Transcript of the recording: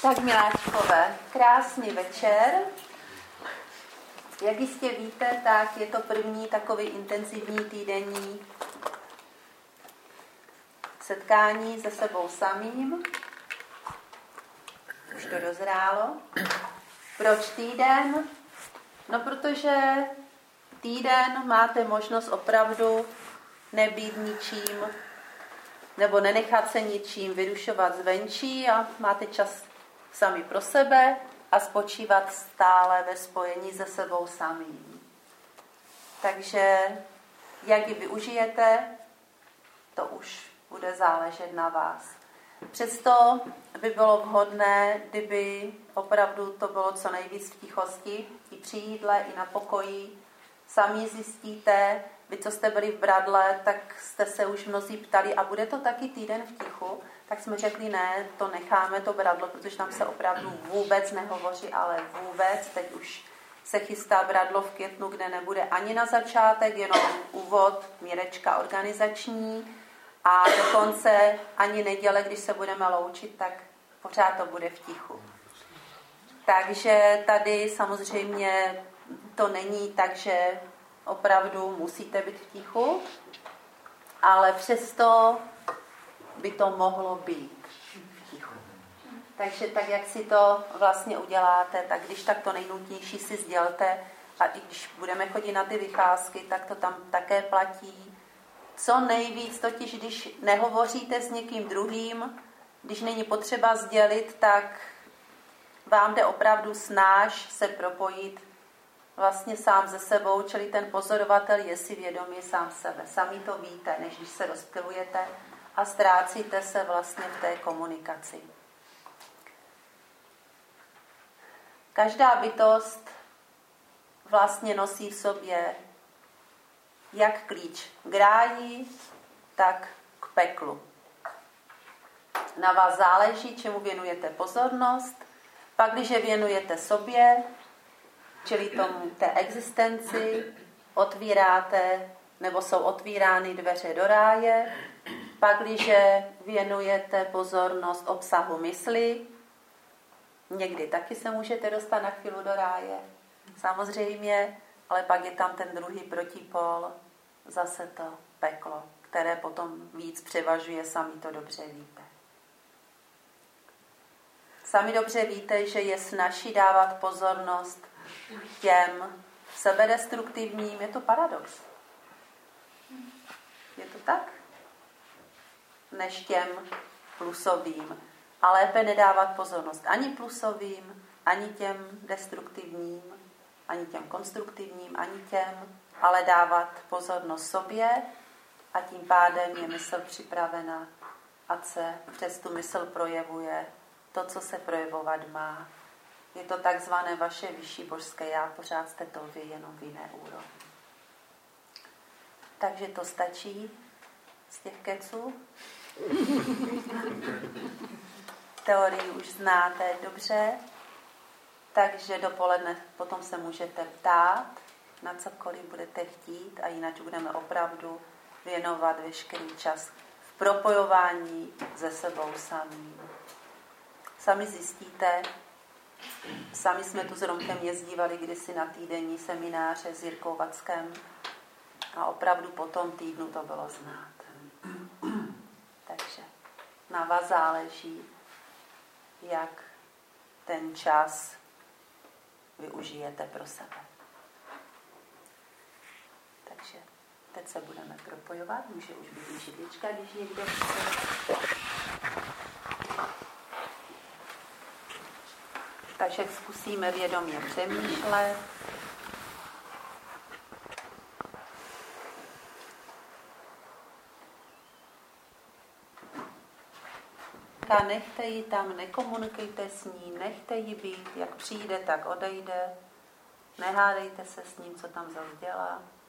Tak miláčkové, krásný večer. Jak jistě víte, tak je to první takový intenzivní týdenní setkání se sebou samým. Už to dozrálo. Proč týden? No, protože týden máte možnost opravdu nebýt ničím nebo nenechat se ničím vyrušovat zvenčí a máte čas sami pro sebe a spočívat stále ve spojení se sebou samým. Takže jak ji využijete, to už bude záležet na vás. Přesto by bylo vhodné, kdyby opravdu to bylo co nejvíc v tichosti, i při jídle, i na pokoji. Sami zjistíte, vy, co jste byli v Bradle, tak jste se už mnozí ptali, a bude to taky týden v tichu? Tak jsme řekli, ne, to necháme, to Bradlo, protože tam se opravdu vůbec nehovoří, ale vůbec. Teď už se chystá Bradlo v květnu, kde nebude ani na začátek, jenom úvod, mírečka organizační, a dokonce ani neděle, když se budeme loučit, tak pořád to bude v tichu. Takže tady samozřejmě to není tak, že opravdu musíte být v tichu, ale přesto by to mohlo být v tichu. Takže tak, jak si to vlastně uděláte, tak když tak to nejnutnější si sdělte, a i když budeme chodit na ty vycházky, tak to tam také platí. Co nejvíc, totiž když nehovoříte s někým druhým, když není potřeba sdělit, tak vám jde opravdu snáš se propojit vlastně sám ze sebou, čili ten pozorovatel je si vědomý sám sebe. Sami to víte, než když se rozptylujete a ztrácíte se vlastně v té komunikaci. Každá bytost vlastně nosí v sobě jak klíč k ráji, tak k peklu. Na vás záleží, čemu věnujete pozornost. Pak, když je věnujete sobě, čili tomu té existenci, otvíráte, nebo jsou otvírány dveře do ráje. Pak, když věnujete pozornost obsahu mysli, někdy taky se můžete dostat na chvíli do ráje, samozřejmě, ale pak je tam ten druhý protipol, zase to peklo, které potom víc převažuje, sami to dobře víte. Sami dobře víte, že je snazší dávat pozornost těm sebedestruktivním. Je to paradox. Je to tak? Než těm plusovým. A lépe nedávat pozornost ani plusovým, ani těm destruktivním, ani těm konstruktivním, ani těm, ale dávat pozornost sobě a tím pádem je mysl připravena, ať se přes tu mysl projevuje to, co se projevovat má. Je to takzvané vaše vyšší božské já, pořád jste to vy, jenom v jiné úrovni. Takže to stačí z těch keců. Teorii už znáte dobře, takže dopoledne potom se můžete ptát, na cokoliv budete chtít, a jinak budeme opravdu věnovat veškerý čas v propojování se sebou samým. Sami zjistíte, sami jsme tu s Romkem jezdívali kdysi na týdenní semináře s Jirkou Vackem a opravdu po tom týdnu to bylo znát. Takže na vás záleží, jak ten čas využijete pro sebe. Takže teď se budeme propojovat, může už být židlička, když někdo chce. Takže zkusíme vědomě přemýšlet. A nechte ji tam, nekomunikujte s ní, nechte ji být, jak přijde, tak odejde. Nehádejte se s ním, co tam zase dělá.